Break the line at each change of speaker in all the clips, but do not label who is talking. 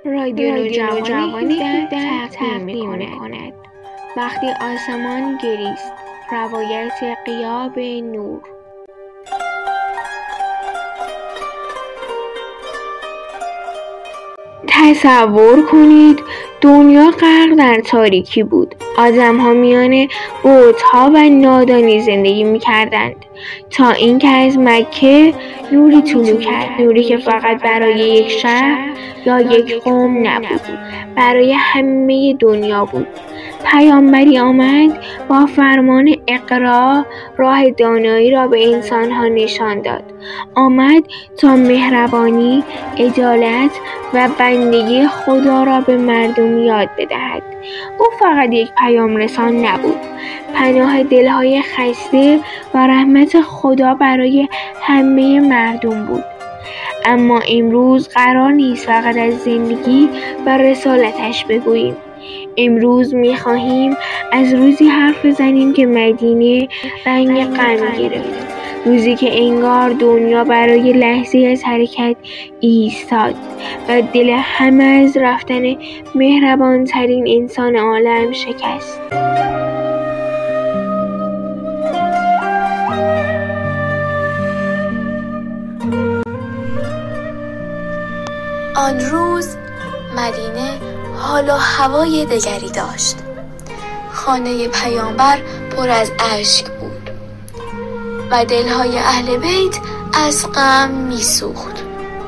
رادیو نوجوانی تقدیم می‌کند وقتی آسمان گریست، روایت غیاب نور. تصور کنید دنیا غرق در تاریکی بود. آدم‌ها میان بت‌ها و نادانی زندگی می‌کردند تا اینکه از مکه نوری طلوع کرد، نوری که فقط برای یک شهر یا یک قوم نبود، برای همه دنیا بود. پیامبری آمد با فرمان اقرا راه دانایی را به انسان‌ها نشان داد. آمد تا مهربانی، عدالت و بندگی خدا را به مردم یاد بدهد. او فقط یک پیام رسان نبود، پناه دلهای خسته و رحمت خدا برای همه مردم بود. اما امروز قرار نیست فقط از زندگی و رسالتش بگوییم. امروز می‌خواهیم از روزی حرف بزنیم که مدینه رنگ غم گرفت، روزی که انگار دنیا برای لحظه از حرکت ایستاد و دل همه از رفتن مهربان‌ترین انسان عالم شکست.
آن روز مدینه حال و هوای دگری داشت. خانه پیامبر پر از اشک بود و دلهای اهل بیت از غم میسوخت.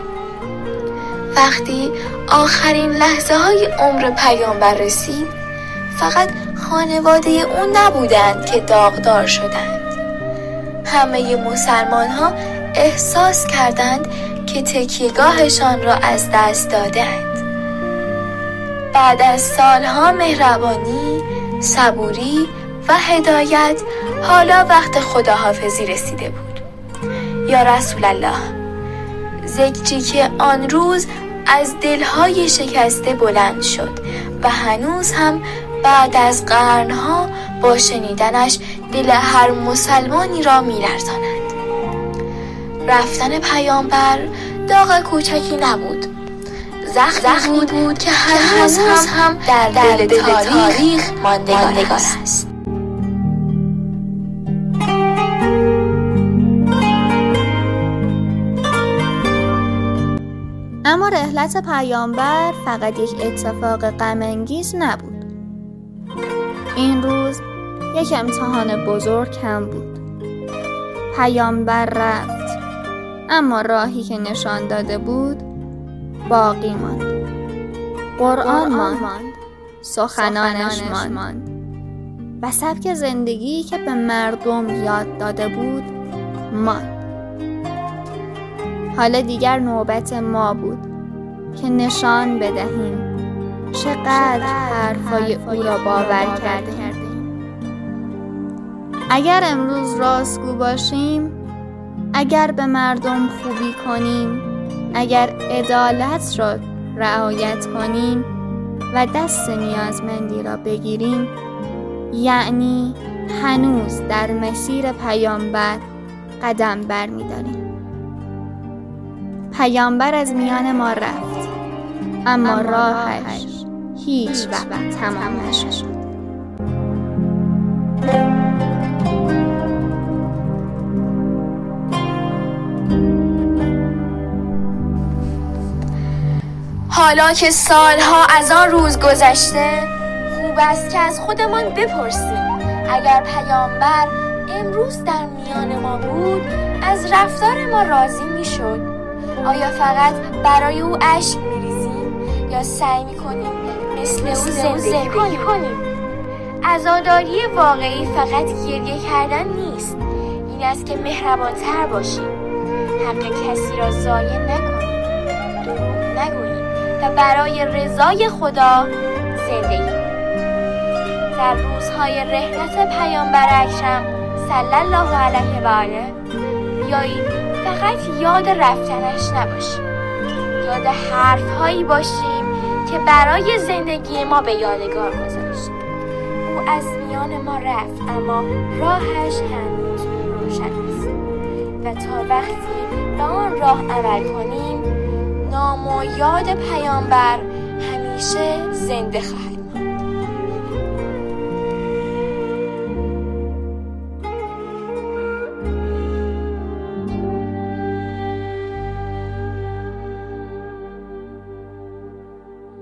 وقتی آخرین لحظه های عمر پیامبر رسید، فقط خانواده اون نبودند که داغدار شدند. همه مسلمان ها احساس کردند که تکیهگاهشان را از دست دادند. بعد از سالها مهربانی، صبوری و هدایت، حالا وقت خداحافظی رسیده بود. یا رسول الله، زجری که آن روز از دلهای شکسته بلند شد و هنوز هم بعد از قرنها با شنیدنش دل هر مسلمانی را می‌لرزاند. رفتن پیامبر داغ کوچکی نبود، زخمی بود که هنوز هم در دل تاریخ ماندگار است.
اما رحلت پیامبر فقط یک اتفاق غم‌انگیز نبود. این روز یک امتحان بزرگ هم بود. پیامبر رفت، اما راهی که نشان داده بود باقی ماند. قرآن ماند، سخنانش ماند و سبک زندگی که به مردم یاد داده بود ماند. حالا دیگر نوبت ما بود که نشان بدهیم چقدر حرفای او را باور کردیم. اگر امروز راستگو باشیم، اگر به مردم خوبی کنیم، اگر عدالت را رعایت کنیم و دست نیازمندی را بگیریم، یعنی هنوز در مسیر پیامبر قدم برمی‌داریم. پیامبر از میان ما رفت، اما راهش هیچ وقت تمام نشد.
حالا که سالها از آن روز گذشته، خوب است که از خودمان بپرسیم اگر پیامبر امروز در میان ما بود، از رفتار ما راضی میشد؟ آیا فقط برای او اشک میریزیم یا سعی میکنیم مثل او زندگی کنیم؟ عزاداری واقعی فقط گریه کردن نیست، این است که مهربانتر باشیم، حق کسی را ضایع نکنیم، دروغ نگوییم و برای رضای خدا زندگی. در روزهای رحلت پیامبر اکرم صلی الله علیه و آله بیایید فقط یاد رفتنش نباشیم، یاد حرفهایی باشیم که برای زندگی ما به یادگار گذاشت. او از میان ما رفت، اما راهش هنوز روشن است و تا وقتی به آن راه عمل کنیم، نام و یاد پیامبر همیشه زنده خواهد